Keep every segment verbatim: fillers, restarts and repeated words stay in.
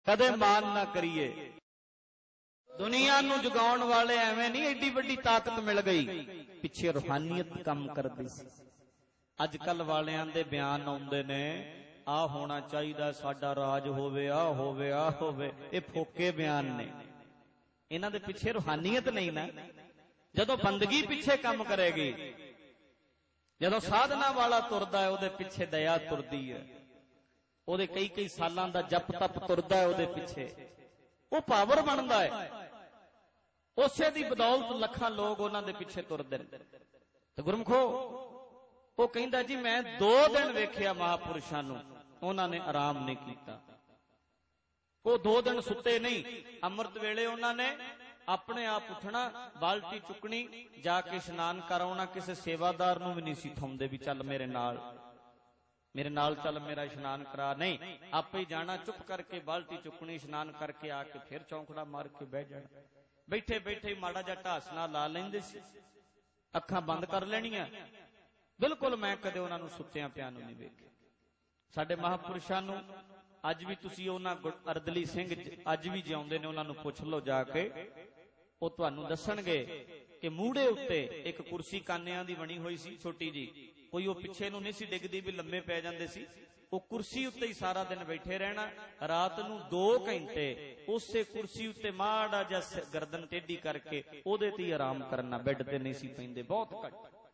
कदे मान ना करिए। दुनिया नूं जगाउण वाले एवें नहीं एडी वड्डी ताकत मिल गई, पिछे रूहानीयत काम करदी सी। अजकल वालियां दे बयान आउंदे ने, आ होना चाहिए साडा राज होवे, आ होवे, आ होवे, ये फोके बयान ने। इन्हां दे पिछे रूहानीयत नहीं ना। जदों बंदगी पिछे काम करेगी, जदों साधना वाला तुरदा है उहदे पिछे दया तुरदी है, उहदे कई कई सालां दा जप तप तुरदा है उहदे पिछे, वो पावर बनदा है। उसे दी बदौलत लखां लोग उहनां दे पिछे तुरदे ने। ते गुरमुखो वो कहंदा जी मैं दो दिन वेखिया महापुरुषां नूं, उहनां ने आराम नहीं कीता। वो दो दिन सुते नहीं, अमृत वेले उहनां ने अपने आप उठना, बाल्टी चुकनी, जाके इशनान कराउणा, किसी सेवादार नूं भी नहीं सी ठाउंदे भी चल मेरे नाल, मेरे नाल चल मेरा इशनान करा, नहीं आपे ही जाना, चुप करके बाल्टी चुकनी, इशनान करके आके फिर चौंकड़ा मार के बह जाना। बैठे बैठे माड़ा जा ढासना ला लैंदे सी, अखां बंद कर लेणियां। बिल्कुल मैं कदे उहनां नूं सुत्तियां पिआं नूं नहीं वेखिया। साडे महापुरुषां नूं अज भी तुसीं उहनां अरदली सिंह अज भी जिउंदे ने, उहनां नूं पुछ लो जाके, ਉਹ ਤੁਹਾਨੂੰ ਦੱਸਣਗੇ ਕਿ ਮੂਹੜੇ ਉੱਤੇ ਇੱਕ ਕੁਰਸੀ ਕਾਨਿਆਂ ਦੀ ਬਣੀ ਹੋਈ ਸੀ ਛੋਟੀ ਜੀ, ਕੋਈ ਉਹ ਪਿੱਛੇ ਨੂੰ ਨਹੀਂ ਸੀ ਡਿੱਗਦੀ ਵੀ ਲੰਮੇ ਪੈ ਜਾਂਦੇ ਸੀ। ਉਹ ਕੁਰਸੀ ਉੱਤੇ ਹੀ ਸਾਰਾ ਦਿਨ ਬੈਠੇ ਰਹਿਣਾ, ਰਾਤ ਨੂੰ ਦੋ ਘੰਟੇ ਉਸੇ ਕੁਰਸੀ ਉੱਤੇ ਮਾੜਾ ਜਿਹਾ ਗਰਦਨ ਟੇਢੀ ਕਰਕੇ ਉਹਦੇ ਤੇ ਹੀ ਆਰਾਮ ਕਰਨਾ, ਬੈੱਡ ਤੇ ਨਹੀਂ ਸੀ ਪੈਂਦੇ। ਬਹੁਤ ਘੱਟ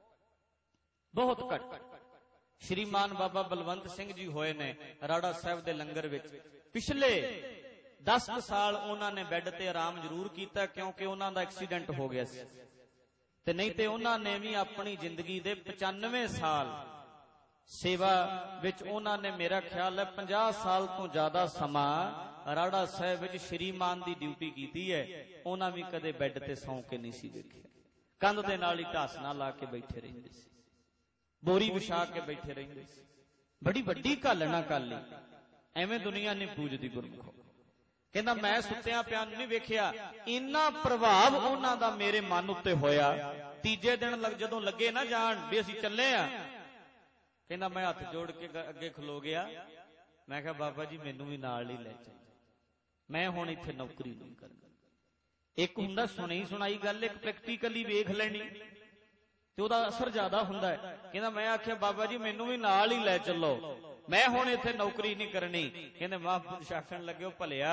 ਬਹੁਤ ਘੱਟ। ਸ਼੍ਰੀਮਾਨ ਬਾਬਾ ਬਲਵੰਤ ਸਿੰਘ ਜੀ ਹੋਏ ਨੇ ਰਾੜਾ ਸਾਹਿਬ ਦੇ ਲੰਗਰ ਵਿੱਚ, ਪਿਛਲੇ दस साल उन्होंने बैड ते आराम जरूर किया, क्योंकि उन्होंने एक्सीडेंट हो गया सी। ते नहीं तो उन्होंने भी अपनी जिंदगी दे पचानवे साल सेवा विच उन्होंने मेरा ख्याल है पचास साल तो ज्यादा समा राड़ा साहिब विच श्रीमान की ड्यूटी की है। उन्होंने भी कदे बैड ते सौ के नहीं सी देखिया, कंध दे नाल ही ढासना ला के बैठे रहिंदे सी, बोरी विछा के बैठे रहिंदे सी। बड़ी वड्डी घालना कर ली, एवें दुनिया नहीं पूजदी गुरमुखो। कहना मैं सुत्तियां पिआं नहीं वेखिया, इन्ना प्रभाव उन्हां दा मेरे मन उत्ते होया। तीजे दिन लग जदों लगे ना जान भी असीं चले आ, कहना मैं हथ जोड़ के अगे खलो गया, मैं कहा बाबा जी मैनू भी नाल ही ले चल, मैं हुण इत्थे नौकरी नहीं करनी। एक हुंदा सुनी सुनाई गल, एक प्रैक्टिकली वेख लैनी ते उहदा असर ज्यादा हुंदा है। कहना मैं आख्या बाबा जी मैनू भी नाल ही ले चलो, मैं हुण इत्थे नौकरी नहीं करनी। कहंदे महापुरुष आखण लगे भलिया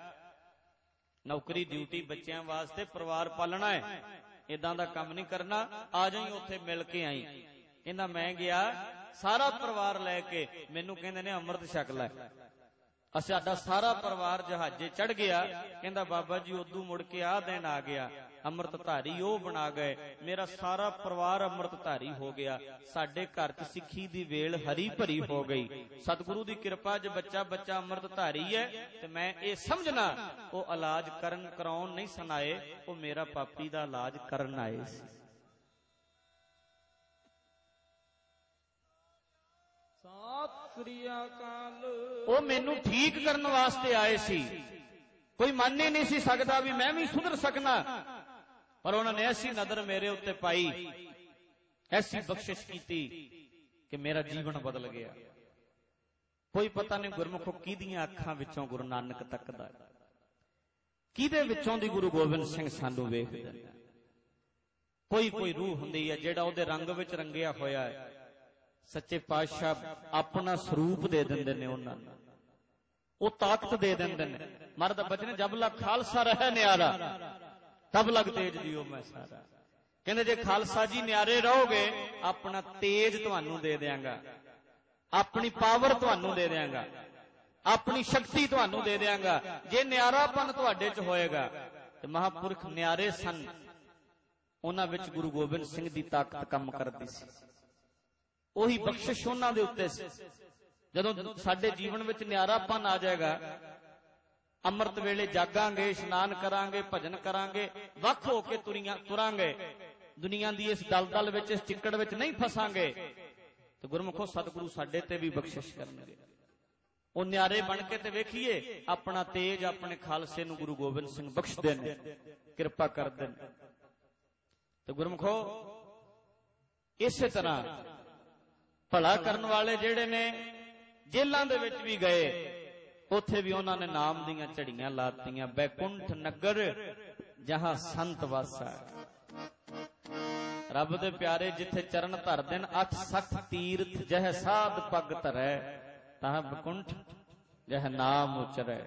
नौकरी ड्यूटी बच्चों वास्ते परिवार पालना है, इदां दा काम नहीं करना, आ जाई उत्थे मिल के आई। कहंदा मैं गया सारा परिवार लैके, मैनू कहंदे ने अमृत छक लै। साडा सारा परिवार जहाजे चढ़ गया। कहंदा बाबा जी उदू मुड़ के आ दिन आ गया, अमृतधारी ओ बना गए, मेरा सारा परिवार अमृतधारी हो गया। साडे घर च सिक्खी दी वेल हरी भरी हो गई। सतगुरु दी कृपा ज बच्चा बच्चा अमृतधारी है, ते मैं ये समझना वो इलाज करन कराउण नहीं सुनाए, वो मेरा पापी दा इलाज करन आए सी। वो मैनू ठीक करने वास्ते आए सी, कोई मन ही नहीं सी सकता भी मैं भी सुधर सकना, पर उन्होंने ऐसी नजर मेरे उत्ते पाई, ऐसी बख्शिश की कि मेरा जीवन बदल गया। कोई पता नहीं गुरमुखो किहदियां अखां विचों गुरु नानक तकदा, किहदे विचों दी गुरु गोबिंद सिंह सानू वेखदा। कोई कोई रूह हुंदी है जिहड़ा उहदे रंग विच रंगिया होया है। सच्चे पातशाह अपना स्वरूप दे दिंदे ने, उन्हां नूं वो ताकत दे दिंदे ने। मरद बचने जब लग खालसा रहे न्यारा, तब लग तेज दियो मैं सारा। कहंदे जे खालसा जी न्यारे रहोगे, अपना तेज तुहानू दे देंगा, अपनी पावर तुहानू दे देंगा, अपनी शक्ति तुहानू दे देंगा। जे न्यारापन तुहाडे च होएगा ते महापुरख न्यारे सन, उन्हां विच गुरु गोबिंद सिंह दी ताकत काम करदी सी। ਉਹੀ ਬਖਸ਼ਿਸ਼ ਉਹਨਾਂ ਦੇ ਉੱਤੇ ਸੀ। ਜਦੋਂ ਸਾਡੇ ਜੀਵਨ ਵਿੱਚ ਨਿਆਰਾਪਨ ਆ ਜਾਏਗਾ, ਅੰਮ੍ਰਿਤ ਵੇਲੇ ਜਾਗਾਂਗੇ, ਇਸ਼ਨਾਨ ਕਰਾਂਗੇ, ਭਜਨ ਕਰਾਂਗੇ, ਵੱਖ ਹੋ ਕੇ ਤੁਰੀਆਂ ਤੁਰਾਂਗੇ, ਦੁਨੀਆ ਦੀ ਇਸ ਦਲਦਲ ਵਿੱਚ, ਇਸ ਚਿੱਕੜ ਵਿੱਚ ਨਹੀਂ ਫਸਾਂਗੇ, ਤੇ ਗੁਰਮੁਖੋ ਸਤਿਗੁਰੂ ਸਾਡੇ ਤੇ ਵੀ ਬਖਸ਼ਿਸ਼ ਕਰਨਗੇ। ਉਹ ਨਿਆਰੇ ਬਣ ਕੇ ਤੇ ਵੇਖੀਏ ਆਪਣਾ ਤੇਜ ਆਪਣੇ ਖਾਲਸੇ ਨੂੰ ਗੁਰੂ ਗੋਬਿੰਦ ਸਿੰਘ ਬਖਸ਼ਦੇ ਨੇ, ਕਿਰਪਾ ਕਰਦੇ ਨੇ। ਤੇ ਗੁਰਮੁਖੋ ਇਸੇ ਤਰ੍ਹਾਂ भला करने वाले जेड़े ने जेलों दे विच भी गए, ਉੱਥੇ ਵੀ ਉਹਨਾਂ ਨੇ ਨਾਮ ਦੀਆਂ ਝੜੀਆਂ ਲਾਤੀਆਂ। ਬੈਕੁੰਠ ਨਗਰ ਜਹਾਂ ਸੰਤ ਵਾਸਾ। ਰੱਬ ਦੇ ਪਿਆਰੇ ਜਿੱਥੇ ਚਰਨ ਧਰਦੇ ਨੇ, ਅਠ ਸੱਠ ਤੀਰਥ ਜਹ ਸਾਧ ਪੱਗ ਧਰੈ, ਤਾਂ ਬੈਕੁੰਠ ਜਹ ਨਾਮ ਉਚਰੈ।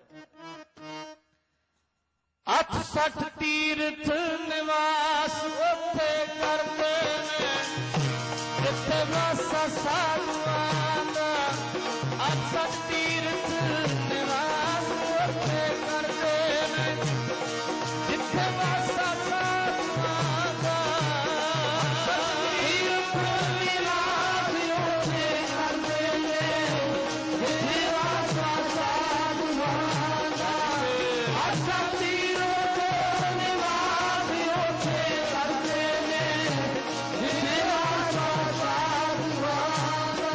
ਅਠ ਸੱਠ ਤੀਰਥ ਨਿਵਾਸ ਉੱਥੇ ਕਰਦੇ ਨੇ, ਜਿੱਥੇ ਵਾਸਾ ਸਾਧੂਆਂ ਦਾ। ਅਠ ਸੱਠ ਤੀਰਥ ਨਿਵਾਸ ਉੱਥੇ ਕਰਦੇ ਨੇ, ਜਿੱਥੇ ਵਾਸਾ ਸਾਧੂਆਂ ਦਾ। ਤੀਰਥ ਨਿਵਾਸ ਉੱਥੇ ਕਰਦੇ ਨੇ, ਜਿੱਥੇ ਵਾਸਾ ਸਾਧੂਆਂ ਦਾ। ਅਠ ਸੱਠ ਤੀਰਥ ਨਿਵਾਸ ਉੱਥੇ ਕਰਦੇ ਨੇ, ਜਿੱਥੇ ਵਾਸਾ ਸਾਧੂਆਂ ਦਾ।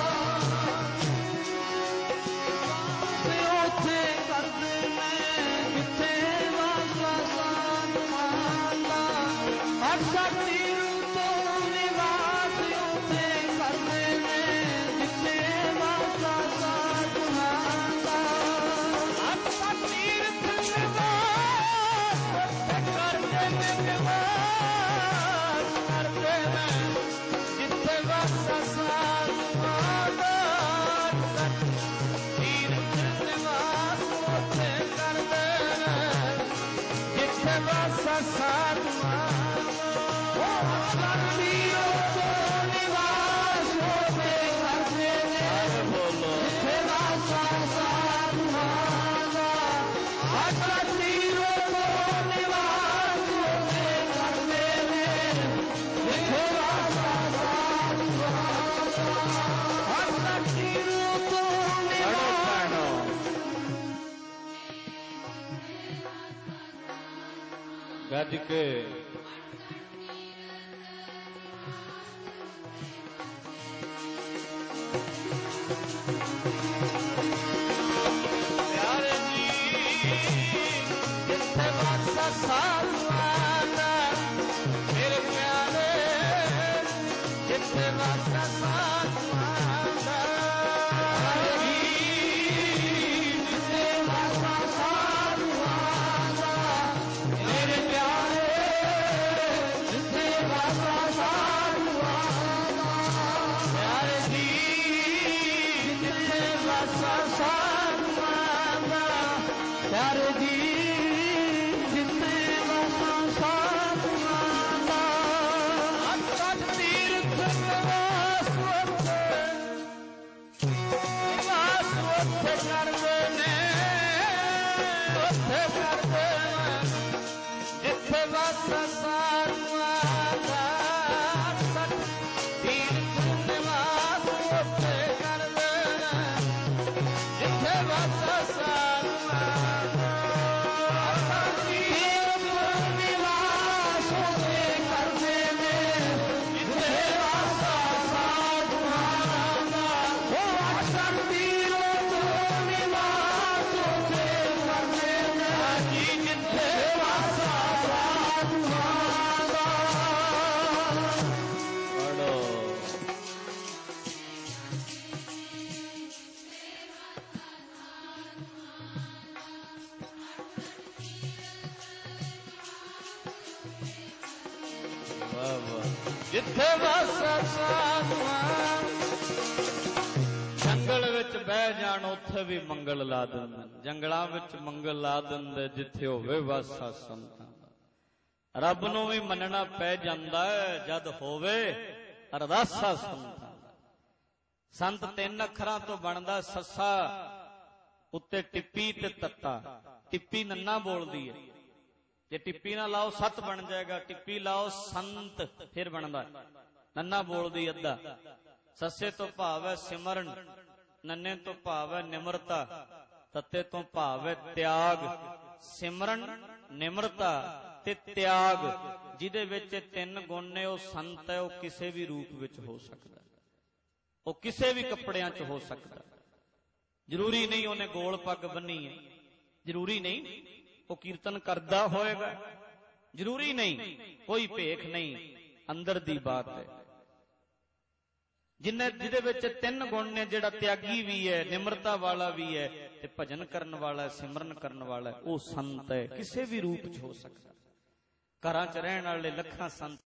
ਉੱਥੇ ਕਰਦੇ ਨੇ, ਜਿੱਥੇ ਵਾਸਾ ਸਾਧੂਆਂ ਦਾ। ਅਠ ਸੱਠ ਤੀਰਥ ਨਿਵਾਸ ਉੱਥੇ ਕਰਦੇ ਨੇ, ਜਿੱਥੇ ਵਾਸਾ ਸਾਧੂਆਂ ਦਾ। ਅਠ ਸੱਠ ਤੀਰਥ ਨਿਵਾਸ ਉੱਥੇ ਕਰਦੇ ਨੇ, ਨਿਵਾਸ ਕਰਦੇ ਨੇ, ਜਿੱਥੇ ਵਾਸਾ ਸਾਧੂਆਂ ਦਾ। ਅਠ ਸੱਠ ਤੀਰਥ ਨਿਵਾਸ ਉੱਥੇ ਕਰਦੇ ਨੇ, ਜਿੱਥੇ ਵਾਸਾ ਸਾਧੂਆਂ ਦਾ। ਅਠ ਸੱਠ ਤੀਰਥ ਨਿਵਾਸ ਉੱਥੇ ਕਰਦੇ ਨੇ, ਜਿੱਥੇ ਵਾਸਾ ਸਾਧੂਆਂ ਦਾ। ਅਠ ਸੱਠ ਤੀਰਥ ਨਿਵਾਸ ਉੱਥੇ ਕਰਦੇ ਨੇ, ਜਿੱਥੇ ਵਾਸਾ ਸਾਧੂਆਂ ਦਾ। ਅਠ ਸੱਠ ਤੀਰਥ ਨਿਵਾਸ। ਗੱਜ ਕੇ ਪਿਆਰੇ ਜੀ, ਜਿੱਥੇ ਵਾਸਾ ਸਾਧੂਆਂ ਦਾ। ਮੇਰੇ ਪਿਆਰੇ, ਜਿੱਥੇ ਵਾਸਾ ਸਾਧੂਆਂ ਦਾ। ਜਿੱਥੇ ਵਾਸਾ ਸਾਧੂਆਂ ਦਾ। ਮੇਰੇ ਪਿਆਰੇ, ਜਿੱਥੇ ਵਾਸਾ ਸਾਧੂਆਂ ਦਾ। ਪਿਆਰੇ ਜੀ, ਜਿੱਥੇ ਵਾਸਾ ਸਾਧੂਆਂ ਦਾ। ਪਿਆਰੇ ਜੀ, ਜਿੱਥੇ ਵਾਸਾ ਸਾਧੂਆਂ ਦਾ। ਅਠ ਸੱਠ ਤੀਰਥ ਨਿਵਾਸ ਉੱਥੇ, ਨਿਵਾਸ ਉੱਥੇ ਕਰਦੇ ਨੇ, ਉੱਥੇ ਕਰਦੇ ਨੇ, ਜਿੱਥੇ ਵਾਸਾ ਸਾਧੂਆਂ ਦਾ। ਅਠ ਸੱਠ ਤੀਰਥ ਨਿਵਾਸ ਉੱਥੇ ਕਰਦੇ ਨੇ, ਜਿੱਥੇ ਵਾਸਾ ਸਾਧੂਆਂ ਦਾ। ਅਠ ਸੱਠ ਤੀਰਥ ਨਿਵਾਸ ਉੱਥੇ ਕਰਦੇ ਨੇ, ਜਿੱਥੇ ਵਾਸਾ ਸਾਧੂਆਂ ਦਾ। ਅਠ ਸੱਠ ਤੀਰਥ ਨਿਵਾਸ ਉੱਥੇ ਕਰਦੇ ਨੇ, ਜਿੱਥੇ ਵਾਸਾ ਸਾਧੂਆਂ ਦਾ। ਪੜੋ ਵਾਹ ਵਾਹ। ਜਿੱਥੇ ਵਾਸਾ ਸਾਧੂਆਂ। ਜੰਗਲ ਵਿੱਚ ਬਹਿ ਜਾਣ, ਉੱਥੇ ਵੀ ਮੰਗਲ ਲਾ ਦਿੰਦੇ। ਜੰਗਲਾਂ ਵਿੱਚ ਮੰਗਲ ਲਾ ਦਿੰਦੇ, ਜਿੱਥੇ ਹੋਵੇ ਵਾਸਾ ਸੰਤਾਂ ਦਾ। ਰੱਬ ਨੂੰ ਵੀ ਮੰਨਣਾ ਪੈ ਜਾਂਦਾ ਹੈ ਜਦ ਹੋਵੇ ਅਰਦਾਸਾ ਸੰਤਾਂ ਦਾ। ਸੰਤ ਤਿੰਨ ਅੱਖਰਾਂ ਤੋਂ ਬਣਦਾ, ਸੱਸਾ ਉੱਤੇ ਟਿੱਪੀ ਤੇ ਤੱਤਾ। ਟਿੱਪੀ ਨੰਨਾ ਬੋਲਦੀ ਹੈ, ਜੇ ਟਿੱਪੀ ਨਾ ਲਾਓ ਸੱਤ ਬਣ ਜਾਏਗਾ, ਟਿੱਪੀ ਲਾਓ ਸੰਤ ਫਿਰ ਬਣਦਾ। ਨੰਨਾ ਬੋਲਦੀ ਅੱਧਾ। ਸੱਸੇ ਤੋਂ ਭਾਵ ਹੈ ਸਿਮਰਨ, ਨੰਨੇ ਤੋਂ ਭਾਵ ਹੈ ਨਿਮਰਤਾ, ਤੱਤੇ ਤੋਂ ਭਾਵ ਹੈ ਤਿਆਗ। ਸਿਮਰਨ, ਨਿਮਰਤਾ ਤੇ ਤਿਆਗ, ਜਿਹਦੇ ਵਿੱਚ ਤਿੰਨ ਗੁਣ ਨੇ, ਉਹ ਸੰਤ ਹੈ। ਉਹ ਕਿਸੇ ਵੀ ਰੂਪ ਵਿੱਚ ਹੋ ਸਕਦਾ, ਉਹ ਕਿਸੇ ਵੀ ਕੱਪੜਿਆਂ 'ਚ ਹੋ ਸਕਦਾ। ਜ਼ਰੂਰੀ ਨਹੀਂ ਉਹਨੇ ਗੋਲ ਪੱਗ ਬੰਨੀ ਹੈ, ਜ਼ਰੂਰੀ ਨਹੀਂ ਉਹ ਕੀਰਤਨ ਕਰਦਾ ਹੋਏਗਾ, ਜ਼ਰੂਰੀ ਨਹੀਂ, ਕੋਈ ਭੇਖ ਨਹੀਂ, ਅੰਦਰ ਦੀ ਬਾਤ ਹੈ। ਜਿਨੇ ਜਿਹਦੇ ਵਿੱਚ ਤਿੰਨ ਗੁਣ ਨੇ, ਜਿਹੜਾ ਤਿਆਗੀ ਵੀ ਹੈ, ਨਿਮਰਤਾ ਵਾਲਾ ਵੀ ਹੈ ਤੇ ਭਜਨ ਕਰਨ ਵਾਲਾ, ਸਿਮਰਨ ਕਰਨ ਵਾਲਾ, ਉਹ ਸੰਤ ਹੈ। ਕਿਸੇ ਵੀ ਰੂਪ 'ਚ ਹੋ ਸਕਦਾ। ਘਰਾਂ 'ਚ ਰਹਿਣ ਵਾਲੇ ਲੱਖਾਂ ਸੰਤ